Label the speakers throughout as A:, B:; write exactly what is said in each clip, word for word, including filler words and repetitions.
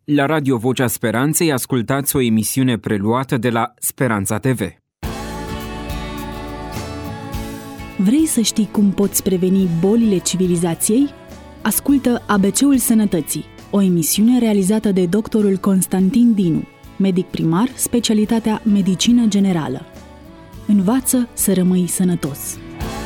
A: La Radio Vocea Speranței ascultați o emisiune preluată de la Speranța T V.
B: Vrei să știi cum poți preveni bolile civilizației? Ascultă A B C-ul Sănătății, o emisiune realizată de doctorul Constantin Dinu, medic primar, specialitatea Medicină Generală. Învață să rămâi sănătos!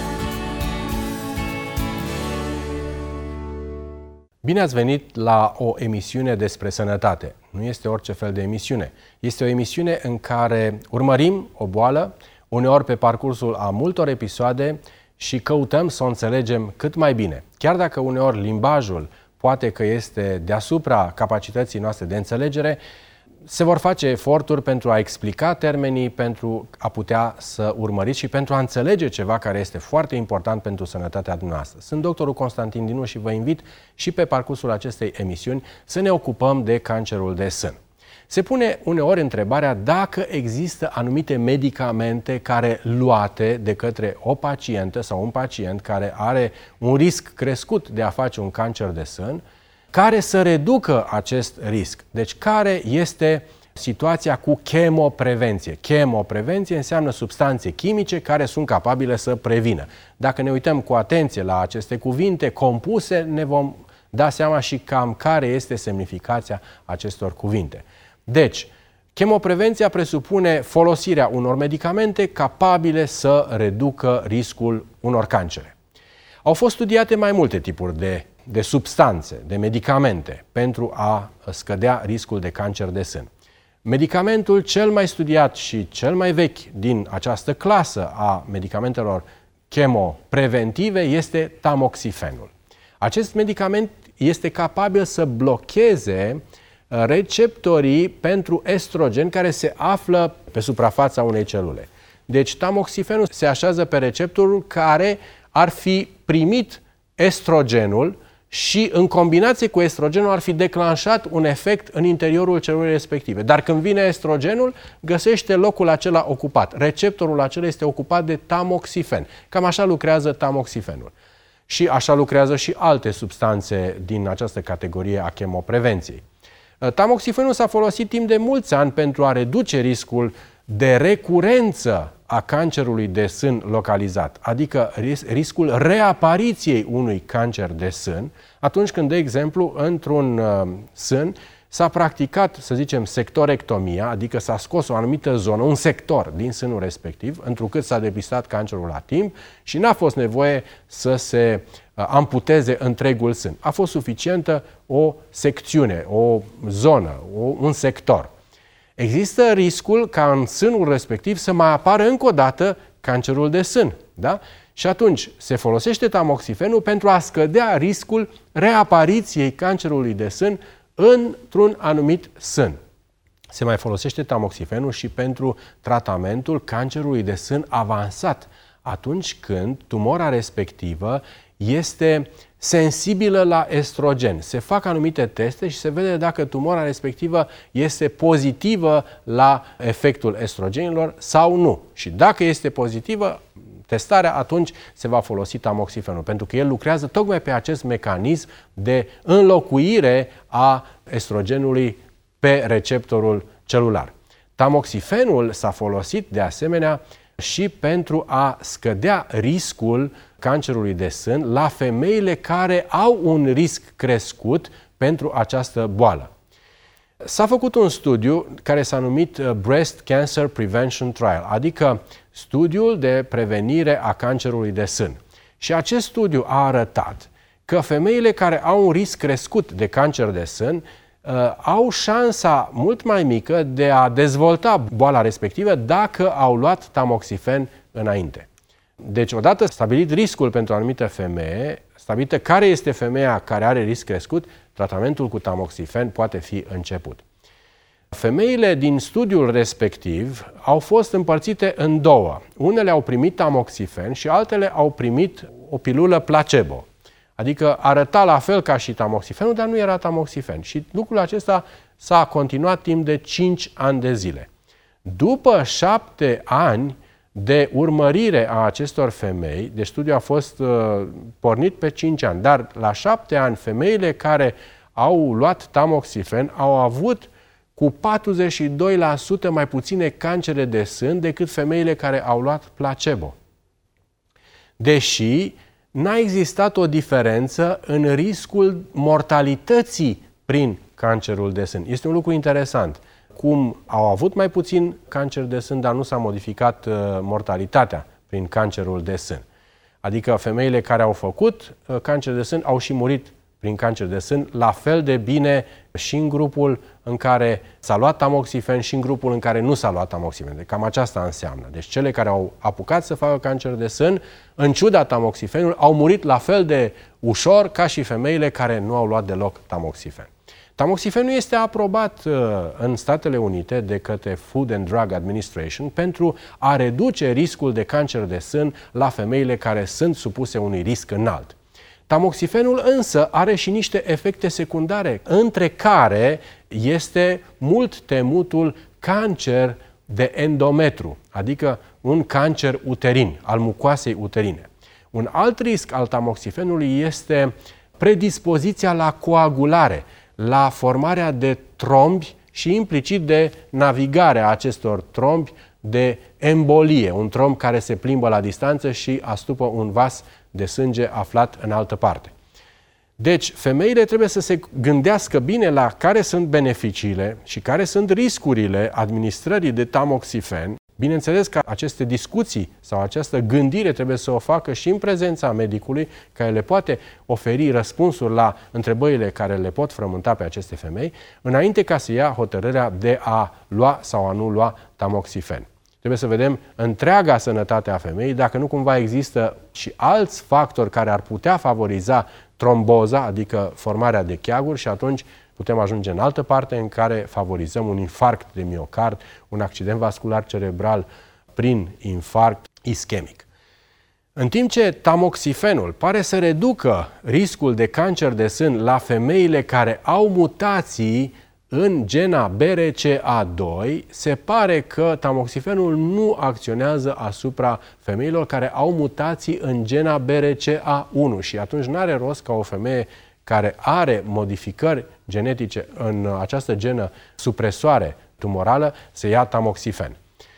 C: Bine ați venit la o emisiune despre sănătate. Nu este orice fel de emisiune. Este o emisiune în care urmărim o boală, uneori pe parcursul a multor episoade și căutăm să o înțelegem cât mai bine. Chiar dacă uneori limbajul poate că este deasupra capacității noastre de înțelegere, se vor face eforturi pentru a explica termenii, pentru a putea să urmăriți și pentru a înțelege ceva care este foarte important pentru sănătatea dumneavoastră. Sunt doctorul Constantin Dinu și vă invit și pe parcursul acestei emisiuni să ne ocupăm de cancerul de sân. Se pune uneori întrebarea dacă există anumite medicamente care, luate de către o pacientă sau un pacient care are un risc crescut de a face un cancer de sân, care să reducă acest risc. Deci care este situația cu chemoprevenție? Chemoprevenție înseamnă substanțe chimice care sunt capabile să prevină. Dacă ne uităm cu atenție la aceste cuvinte compuse, ne vom da seama și cam care este semnificația acestor cuvinte. Deci, chemoprevenția presupune folosirea unor medicamente capabile să reducă riscul unor cancere. Au fost studiate mai multe tipuri de de substanțe, de medicamente pentru a scădea riscul de cancer de sân. Medicamentul cel mai studiat și cel mai vechi din această clasă a medicamentelor chemopreventive este tamoxifenul. Acest medicament este capabil să blocheze receptorii pentru estrogen care se află pe suprafața unei celule. Deci tamoxifenul se așează pe receptorul care ar fi primit estrogenul și în combinație cu estrogenul ar fi declanșat un efect în interiorul celulei respective. Dar când vine estrogenul, găsește locul acela ocupat. Receptorul acela este ocupat de tamoxifen. Cam așa lucrează tamoxifenul. Și așa lucrează și alte substanțe din această categorie a chemoprevenției. Tamoxifenul s-a folosit timp de mulți ani pentru a reduce riscul de recurență a cancerului de sân localizat, adică riscul reapariției unui cancer de sân, atunci când, de exemplu, într-un uh, sân s-a practicat, să zicem, sectorectomia, adică s-a scos o anumită zonă, un sector din sânul respectiv, întrucât s-a depistat cancerul la timp și n-a fost nevoie să se uh, amputeze întregul sân. A fost suficientă o secțiune, o zonă, o, un sector. Există riscul ca în sânul respectiv să mai apară încă o dată cancerul de sân. Da? Și atunci se folosește tamoxifenul pentru a scădea riscul reapariției cancerului de sân într-un anumit sân. Se mai folosește tamoxifenul și pentru tratamentul cancerului de sân avansat, atunci când tumora respectivă este sensibilă la estrogen. Se fac anumite teste și se vede dacă tumora respectivă este pozitivă la efectul estrogenilor sau nu. Și dacă este pozitivă, testarea, atunci se va folosi tamoxifenul, pentru că el lucrează tocmai pe acest mecanism de înlocuire a estrogenului pe receptorul celular. Tamoxifenul s-a folosit de asemenea și pentru a scădea riscul cancerului de sân la femeile care au un risc crescut pentru această boală. S-a făcut un studiu care s-a numit Breast Cancer Prevention Trial, adică studiul de prevenire a cancerului de sân. Și acest studiu a arătat că femeile care au un risc crescut de cancer de sân uh, au șansa mult mai mică de a dezvolta boala respectivă dacă au luat tamoxifen înainte. Deci, odată stabilit riscul pentru o anumită femeie, stabilită care este femeia care are risc crescut, tratamentul cu tamoxifen poate fi început. Femeile din studiul respectiv au fost împărțite în două. Unele au primit tamoxifen și altele au primit o pilulă placebo. Adică arăta la fel ca și tamoxifenul, dar nu era tamoxifen. Și lucrul acesta s-a continuat timp de cinci ani de zile. După șapte ani de urmărire a acestor femei, deci studiul a fost uh, pornit pe cinci ani, dar la șapte ani femeile care au luat tamoxifen au avut cu patruzeci și doi la sută mai puține cancere de sân decât femeile care au luat placebo. Deși n-a existat o diferență în riscul mortalității prin cancerul de sân. Este un lucru interesant. Cum au avut mai puțin cancer de sân, dar nu s-a modificat uh, mortalitatea prin cancerul de sân. Adică femeile care au făcut uh, cancer de sân au și murit prin cancer de sân, la fel de bine și în grupul în care s-a luat tamoxifen și în grupul în care nu s-a luat tamoxifen. Deci cam aceasta înseamnă. Deci cele care au apucat să facă cancer de sân, în ciuda tamoxifenului, au murit la fel de ușor ca și femeile care nu au luat deloc tamoxifen. Tamoxifenul este aprobat uh, în Statele Unite de către Food and Drug Administration pentru a reduce riscul de cancer de sân la femeile care sunt supuse unui risc înalt. Tamoxifenul însă are și niște efecte secundare, între care este mult temutul cancer de endometru, adică un cancer uterin, al mucoasei uterine. Un alt risc al tamoxifenului este predispoziția la coagulare, la formarea de trombi și implicit de navigarea acestor trombi, de embolie, un tromb care se plimbă la distanță și astupă un vas de sânge aflat în altă parte. Deci, femeile trebuie să se gândească bine la care sunt beneficiile și care sunt riscurile administrării de tamoxifen. Bineînțeles că aceste discuții sau această gândire trebuie să o facă și în prezența medicului, care le poate oferi răspunsuri la întrebările care le pot frământa pe aceste femei, înainte ca să ia hotărârea de a lua sau a nu lua tamoxifen. Trebuie să vedem întreaga sănătate a femeii, dacă nu cumva există și alți factori care ar putea favoriza tromboza, adică formarea de cheaguri, și atunci putem ajunge în altă parte în care favorizăm un infarct de miocard, un accident vascular cerebral prin infarct ischemic. În timp ce tamoxifenul pare să reducă riscul de cancer de sân la femeile care au mutații în gena B R C A doi, se pare că tamoxifenul nu acționează asupra femeilor care au mutații în gena B R C A unu și atunci nu are rost ca o femeie care are modificări genetice în această genă supresoare tumorală să ia tamoxifen.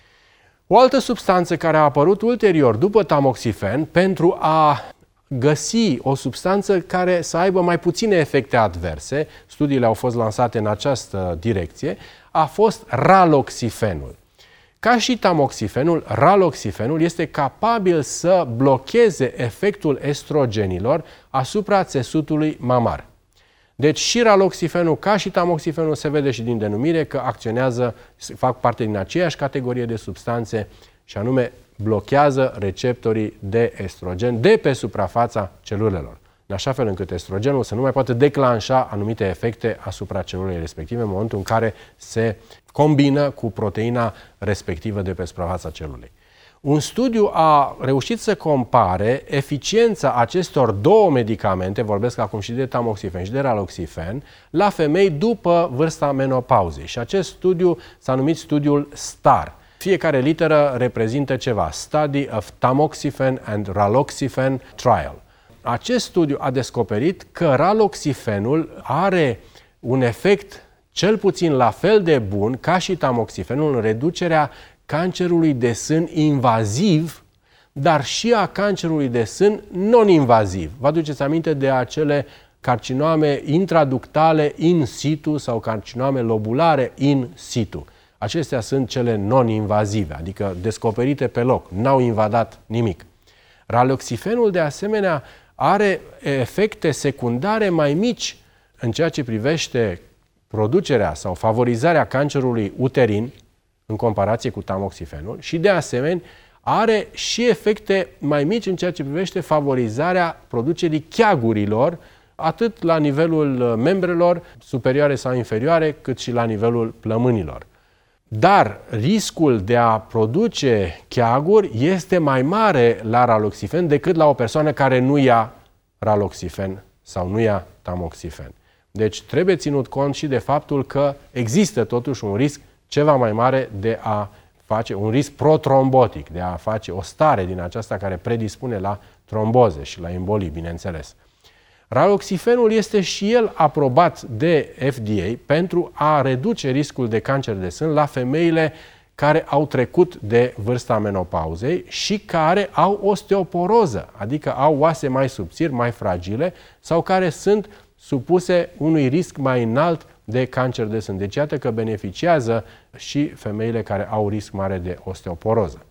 C: O altă substanță care a apărut ulterior după tamoxifen pentru a găsi o substanță care să aibă mai puține efecte adverse, studiile au fost lansate în această direcție, a fost raloxifenul. Ca și tamoxifenul, raloxifenul este capabil să blocheze efectul estrogenilor asupra țesutului mamar. Deci și raloxifenul, ca și tamoxifenul, se vede și din denumire că acționează, fac parte din aceeași categorie de substanțe și anume blochează receptorii de estrogen de pe suprafața celulelor, în așa fel încât estrogenul să nu mai poată declanșa anumite efecte asupra celulei respective în momentul în care se combină cu proteina respectivă de pe suprafața celulei. Un studiu a reușit să compare eficiența acestor două medicamente, vorbesc acum și de tamoxifen și de raloxifen, la femei după vârsta menopauzei. Și acest studiu s-a numit studiul STAR. Fiecare literă reprezintă ceva. Study of Tamoxifen and Raloxifen Trial. Acest studiu a descoperit că raloxifenul are un efect cel puțin la fel de bun ca și tamoxifenul în reducerea cancerului de sân invaziv, dar și a cancerului de sân non-invaziv. Vă aduceți aminte de acele carcinome intraductale in situ sau carcinome lobulare in situ. Acestea sunt cele non-invazive, adică descoperite pe loc, n-au invadat nimic. Raloxifenul, de asemenea, are efecte secundare mai mici în ceea ce privește producerea sau favorizarea cancerului uterin, în comparație cu tamoxifenul, și, de asemenea, are și efecte mai mici în ceea ce privește favorizarea producerii cheagurilor, atât la nivelul membrelor superioare sau inferioare, cât și la nivelul plămânilor. Dar riscul de a produce cheaguri este mai mare la raloxifen decât la o persoană care nu ia raloxifen sau nu ia tamoxifen. Deci trebuie ținut cont și de faptul că există totuși un risc ceva mai mare de a face, un risc protrombotic, de a face o stare din aceasta care predispune la tromboze și la embolii, bineînțeles. Raloxifenul este și el aprobat de F D A pentru a reduce riscul de cancer de sân la femeile care au trecut de vârsta menopauzei și care au osteoporoză, adică au oase mai subțiri, mai fragile sau care sunt supuse unui risc mai înalt de cancer de sân. Deci iată că beneficiază și femeile care au risc mare de osteoporoză.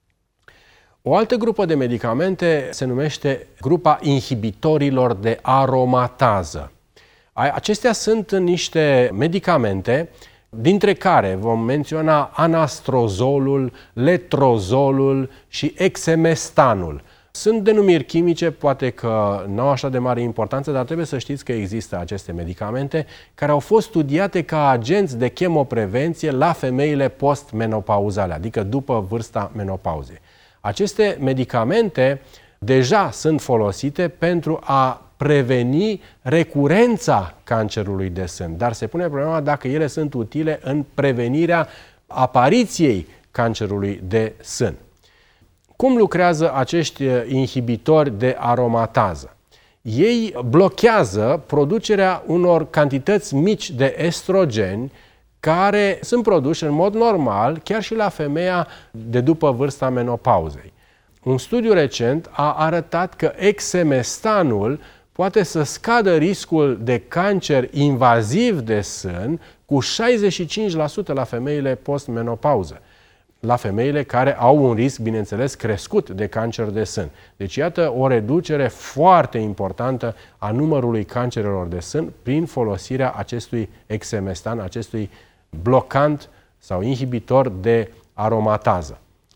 C: O altă grupă de medicamente se numește grupa inhibitorilor de aromatază. Acestea sunt niște medicamente dintre care vom menționa anastrozolul, letrozolul și exemestanul. Sunt denumiri chimice, poate că nu au așa de mare importanță, dar trebuie să știți că există aceste medicamente care au fost studiate ca agenți de chemoprevenție la femeile postmenopauzale, adică după vârsta menopauzei. Aceste medicamente deja sunt folosite pentru a preveni recurența cancerului de sân, dar se pune problema dacă ele sunt utile în prevenirea apariției cancerului de sân. Cum lucrează acești inhibitori de aromatază? Ei blochează producerea unor cantități mici de estrogeni care sunt produși în mod normal chiar și la femeia de după vârsta menopauzei. Un studiu recent a arătat că exemestanul poate să scadă riscul de cancer invaziv de sân cu șaizeci și cinci la sută la femeile postmenopauză, la femeile care au un risc, bineînțeles, crescut de cancer de sân. Deci, iată o reducere foarte importantă a numărului cancerelor de sân prin folosirea acestui exemestan, acestui blocant sau inhibitor de aromatază.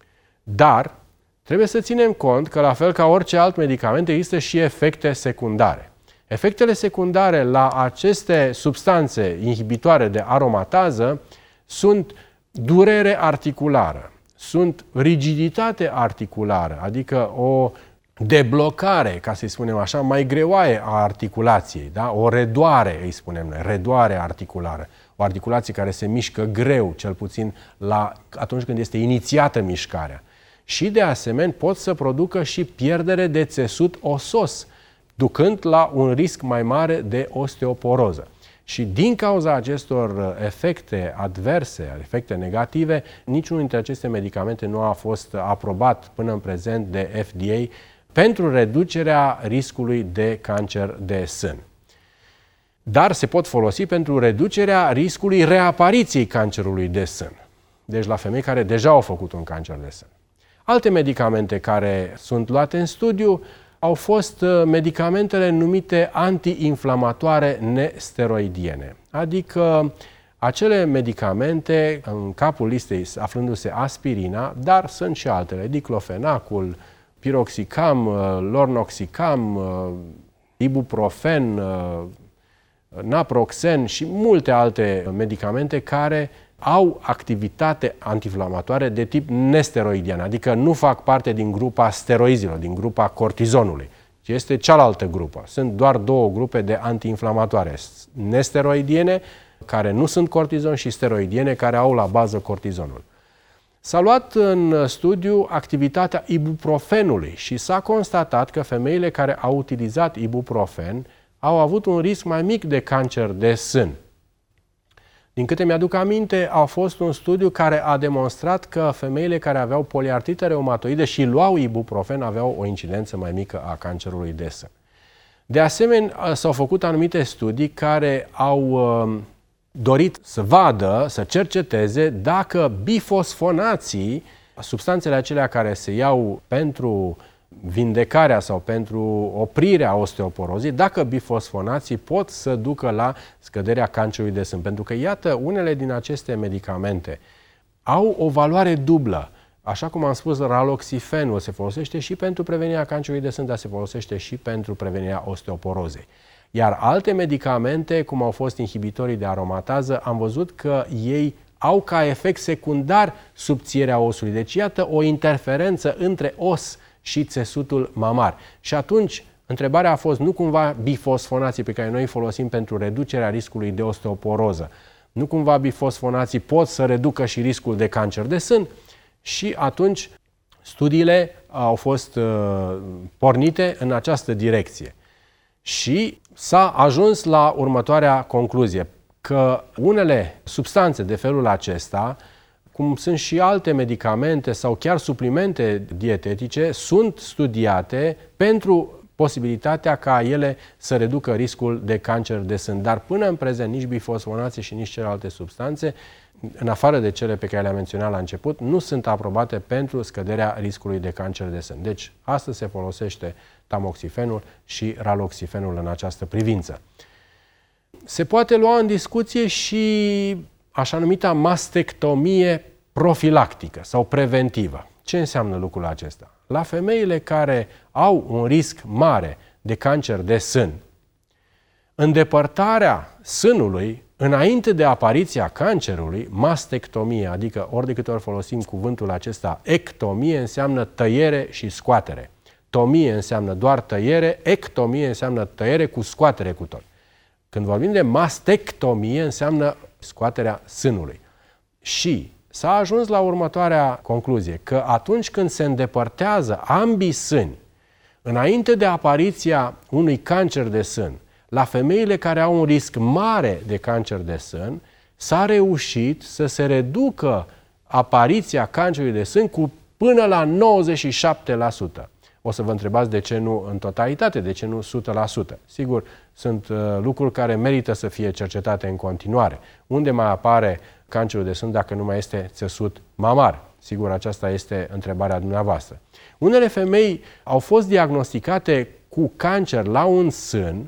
C: Dar trebuie să ținem cont că, la fel ca orice alt medicament, există și efecte secundare. Efectele secundare la aceste substanțe inhibitoare de aromatază sunt durere articulară, sunt rigiditate articulară, adică o deblocare, ca să-i spunem așa, mai greoaie a articulației, da? O redoare, îi spunem noi, redoare articulară, o articulație care se mișcă greu, cel puțin la, atunci când este inițiată mișcarea. Și, de asemenea, pot să producă și pierdere de țesut osos, ducând la un risc mai mare de osteoporoză. Și din cauza acestor efecte adverse, efecte negative, niciunul dintre aceste medicamente nu a fost aprobat până în prezent de F D A pentru reducerea riscului de cancer de sân. Dar se pot folosi pentru reducerea riscului reapariției cancerului de sân. Deci la femei care deja au făcut un cancer de sân. Alte medicamente care sunt luate în studiu au fost medicamentele numite antiinflamatoare nesteroidiene, adică acele medicamente, în capul listei aflându-se aspirina, dar sunt și altele, diclofenacul, piroxicam, lornoxicam, ibuprofen, naproxen și multe alte medicamente care au activitate antiinflamatoare de tip nesteroidian, adică nu fac parte din grupa steroizilor, din grupa cortizonului, ci este cealaltă grupă. Sunt doar două grupe de antiinflamatoare, nesteroidiene, care nu sunt cortizon, și steroidiene, care au la bază cortizonul. S-a luat în studiu activitatea ibuprofenului și s-a constatat că femeile care au utilizat ibuprofen au avut un risc mai mic de cancer de sân. Din câte mi-aduc aminte, a fost un studiu care a demonstrat că femeile care aveau poliartrită reumatoidă și luau ibuprofen aveau o incidență mai mică a cancerului de sân. De asemenea, s-au făcut anumite studii care au uh, dorit să vadă, să cerceteze dacă bifosfonații, substanțele acelea care se iau pentru vindecarea sau pentru oprirea osteoporozii, dacă bifosfonații pot să ducă la scăderea cancerului de sân. Pentru că, iată, unele din aceste medicamente au o valoare dublă. Așa cum am spus, raloxifenul se folosește și pentru prevenirea cancerului de sân, dar se folosește și pentru prevenirea osteoporozei. Iar alte medicamente, cum au fost inhibitorii de aromatază, am văzut că ei au ca efect secundar subțierea osului. Deci, iată o interferență între os și țesutul mamar. Și atunci, întrebarea a fost nu cumva bifosfonații pe care noi îi folosim pentru reducerea riscului de osteoporoză, nu cumva bifosfonații pot să reducă și riscul de cancer de sân? Și atunci studiile au fost uh, pornite în această direcție. Și s-a ajuns la următoarea concluzie, că unele substanțe de felul acesta, cum sunt și alte medicamente sau chiar suplimente dietetice, sunt studiate pentru posibilitatea ca ele să reducă riscul de cancer de sân. Dar până în prezent, nici bifosfonații și nici celelalte substanțe, în afară de cele pe care le-am menționat la început, nu sunt aprobate pentru scăderea riscului de cancer de sân. Deci, astăzi se folosește tamoxifenul și raloxifenul în această privință. Se poate lua în discuție și așa numita mastectomie profilactică sau preventivă. Ce înseamnă lucrul acesta? La femeile care au un risc mare de cancer de sân, îndepărtarea sânului înainte de apariția cancerului, mastectomie, adică ori de câte ori folosim cuvântul acesta, ectomie înseamnă tăiere și scoatere. Tomie înseamnă doar tăiere, ectomie înseamnă tăiere cu scoatere cu tot. Când vorbim de mastectomie, înseamnă scoaterea sânului. Și s-a ajuns la următoarea concluzie, că atunci când se îndepărtează ambii sâni, înainte de apariția unui cancer de sân, la femeile care au un risc mare de cancer de sân, s-a reușit să se reducă apariția cancerului de sân cu până la nouăzeci și șapte la sută. O să vă întrebați de ce nu în totalitate, de ce nu o sută la sută. Sigur, sunt uh, lucruri care merită să fie cercetate în continuare. Unde mai apare cancerul de sân dacă nu mai este țesut mamar? Sigur, aceasta este întrebarea dumneavoastră. Unele femei au fost diagnosticate cu cancer la un sân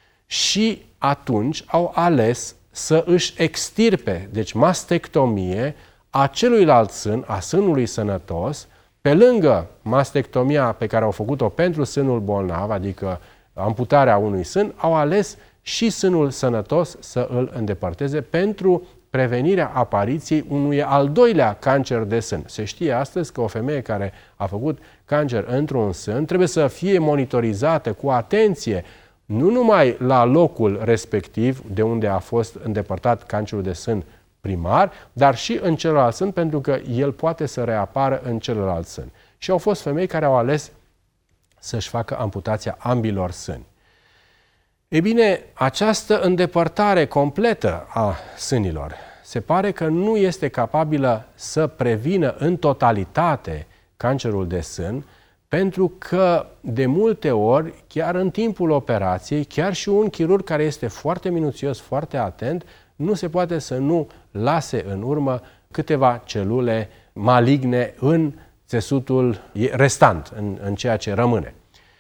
C: și atunci au ales să își extirpe, deci mastectomie, a celuilalt sân, a sânului sănătos, pe lângă mastectomia pe care au făcut-o pentru sânul bolnav, adică amputarea unui sân, au ales și sânul sănătos să îl îndepărteze pentru prevenirea apariției unui al doilea cancer de sân. Se știe astăzi că o femeie care a făcut cancer într-un sân trebuie să fie monitorizată cu atenție, nu numai la locul respectiv de unde a fost îndepărtat cancerul de sân primar, dar și în celălalt sân, pentru că el poate să reapară în celălalt sân. Și au fost femei care au ales să-și facă amputația ambilor sâni. Ei bine, această îndepărtare completă a sânilor se pare că nu este capabilă să prevină în totalitate cancerul de sân, pentru că de multe ori, chiar în timpul operației, chiar și un chirurg care este foarte minuțios, foarte atent, nu se poate să nu lase în urmă câteva celule maligne în țesutul restant, în, în ceea ce rămâne.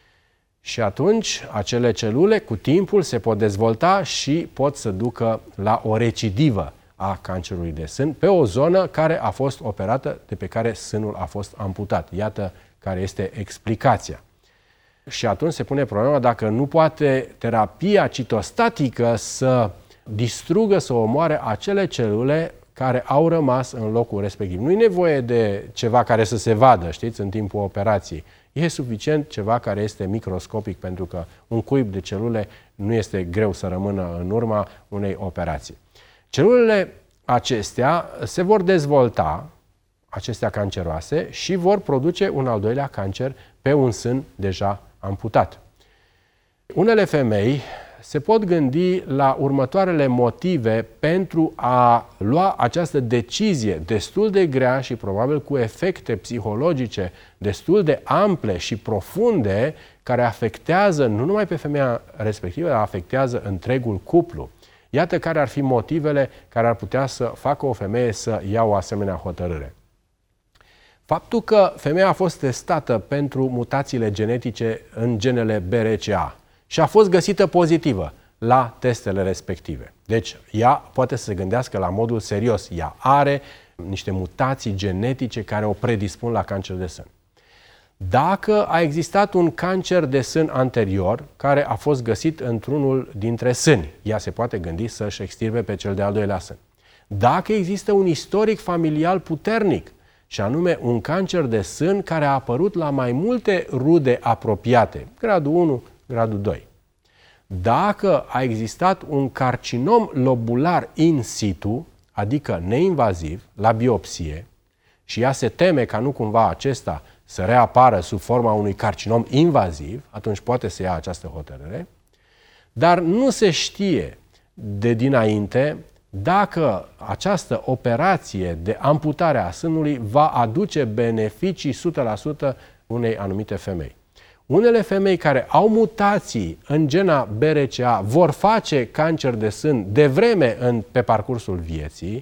C: Și atunci, acele celule, cu timpul, se pot dezvolta și pot să ducă la o recidivă a cancerului de sân pe o zonă care a fost operată, de pe care sânul a fost amputat. Iată care este explicația. Și atunci se pune problema dacă nu poate terapia citostatică să distrugă, să omoare acele celule care au rămas în locul respectiv. Nu e nevoie de ceva care să se vadă, știți, în timpul operației. E suficient ceva care este microscopic, pentru că un cuib de celule nu este greu să rămână în urma unei operații. Celulele acestea se vor dezvolta, acestea canceroase, și vor produce un al doilea cancer pe un sân deja amputat. Unele femei se pot gândi la următoarele motive pentru a lua această decizie destul de grea și probabil cu efecte psihologice destul de ample și profunde, care afectează nu numai pe femeia respectivă, dar afectează întregul cuplu. Iată care ar fi motivele care ar putea să facă o femeie să ia o asemenea hotărâre. Faptul că femeia a fost testată pentru mutațiile genetice în genele B R C A și a fost găsită pozitivă la testele respective. Deci, ea poate să se gândească la modul serios. Ea are niște mutații genetice care o predispun la cancer de sân. Dacă a existat un cancer de sân anterior care a fost găsit într-unul dintre sâni, ea se poate gândi să-și extirpe pe cel de-al doilea sân. Dacă există un istoric familial puternic, și anume un cancer de sân care a apărut la mai multe rude apropiate, gradul unu, gradul doi. Dacă a existat un carcinom lobular in situ, adică neinvaziv, la biopsie, și ea se teme ca nu cumva acesta să reapară sub forma unui carcinom invaziv, atunci poate să ia această hotărâre. dar nu se știe de dinainte dacă această operație de amputare a sânului va aduce beneficii o sută la sută unei anumite femei. Unele femei care au mutații în gena B R C A vor face cancer de sân devreme în, pe parcursul vieții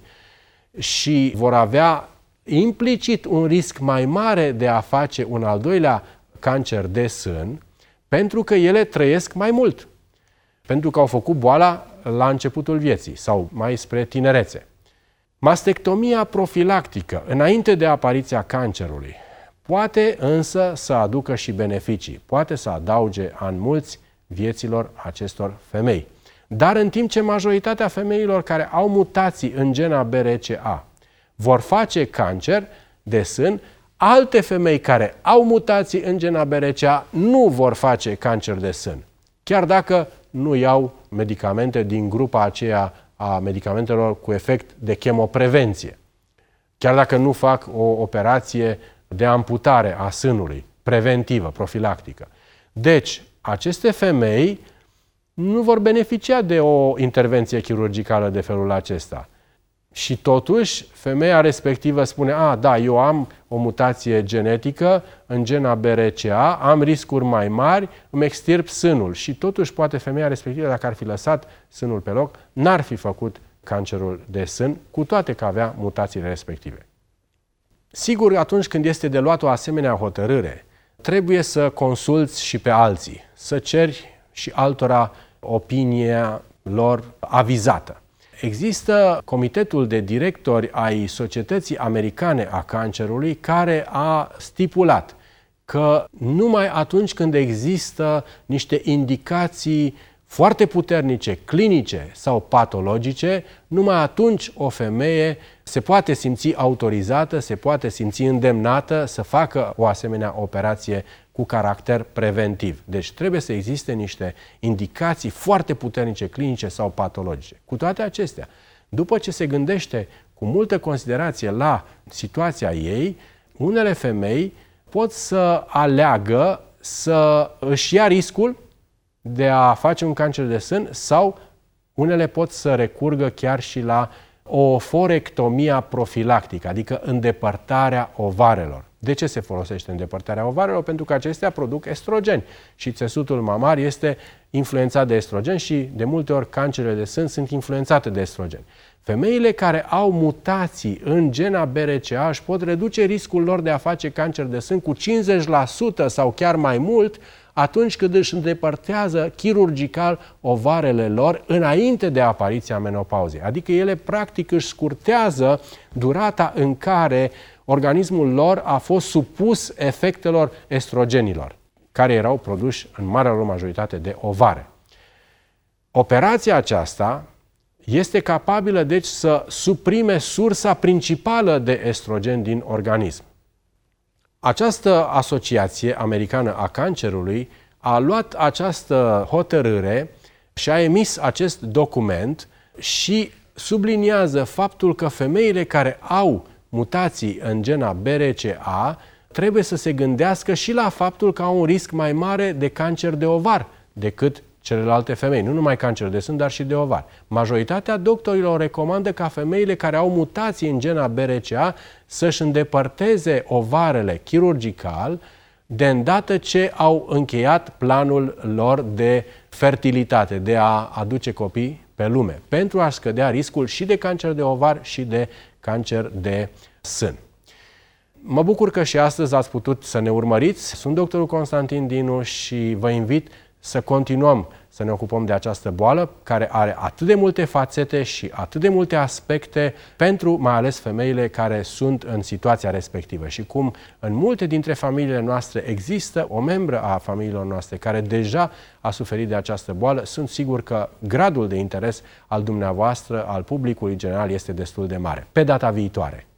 C: și vor avea implicit un risc mai mare de a face un al doilea cancer de sân, pentru că ele trăiesc mai mult, pentru că au făcut boala la începutul vieții sau mai spre tinerețe. Mastectomia profilactică, înainte de apariția cancerului, poate însă să aducă și beneficii, poate să adauge ani mulți vieților acestor femei. Dar în timp ce majoritatea femeilor care au mutații în gena B R C A vor face cancer de sân, alte femei care au mutații în gena B R C A nu vor face cancer de sân, chiar dacă nu iau medicamente din grupa aceea a medicamentelor cu efect de chemoprevenție, chiar dacă nu fac o operație de amputare a sânului, preventivă, profilactică. Deci, aceste femei nu vor beneficia de o intervenție chirurgicală de felul acesta. Și totuși, femeia respectivă spune, a, da, eu am o mutație genetică în gena B R C A, am riscuri mai mari, îmi extirp sânul. Și totuși, poate femeia respectivă, dacă ar fi lăsat sânul pe loc, n-ar fi făcut cancerul de sân, cu toate că avea mutațiile respective. Sigur, atunci când este de luat o asemenea hotărâre, trebuie să consulți și pe alții, să ceri și altora opinia lor avizată. Există Comitetul de Directori ai Societății Americane a Cancerului, care a stipulat că numai atunci când există niște indicații foarte puternice, clinice sau patologice, numai atunci o femeie se poate simți autorizată, se poate simți îndemnată să facă o asemenea operație cu caracter preventiv. Deci trebuie să existe niște indicații foarte puternice, clinice sau patologice. Cu toate acestea, după ce se gândește cu multă considerație la situația ei, unele femei pot să aleagă să își ia riscul de a face un cancer de sân sau unele pot să recurgă chiar și la o forectomia profilactică, adică îndepărtarea ovarelor. De ce se folosește îndepărtarea ovarelor? Pentru că acestea produc estrogeni și țesutul mamar este influențat de estrogen și de multe ori cancerele de sân sunt influențate de estrogeni. Femeile care au mutații în gena B R C A își pot reduce riscul lor de a face cancer de sân cu cincizeci la sută sau chiar mai mult atunci când își îndepărtează chirurgical ovarele lor înainte de apariția menopauzei. Adică ele practic își scurtează durata în care organismul lor a fost supus efectelor estrogenilor, care erau produși în marea lor majoritate de ovare. Operația aceasta este capabilă, deci, să suprime sursa principală de estrogen din organism. Această asociație americană a cancerului a luat această hotărâre și a emis acest document și subliniază faptul că femeile care au mutații în gena B R C A trebuie să se gândească și la faptul că au un risc mai mare de cancer de ovar decât celelalte femei, nu numai cancer de sân, dar și de ovar. Majoritatea doctorilor recomandă ca femeile care au mutații în gena B R C A să-și îndepărteze ovarele chirurgical de îndată ce au încheiat planul lor de fertilitate, de a aduce copii pe lume, pentru a scădea riscul și de cancer de ovar și de cancer de sân. Mă bucur că și astăzi ați putut să ne urmăriți. Sunt doctorul Constantin Dinu și vă invit să continuăm să ne ocupăm de această boală care are atât de multe fațete și atât de multe aspecte pentru mai ales femeile care sunt în situația respectivă. Și cum în multe dintre familiile noastre există o membră a familiilor noastre care deja a suferit de această boală, sunt sigur că gradul de interes al dumneavoastră, al publicului general, este destul de mare. Pe data viitoare!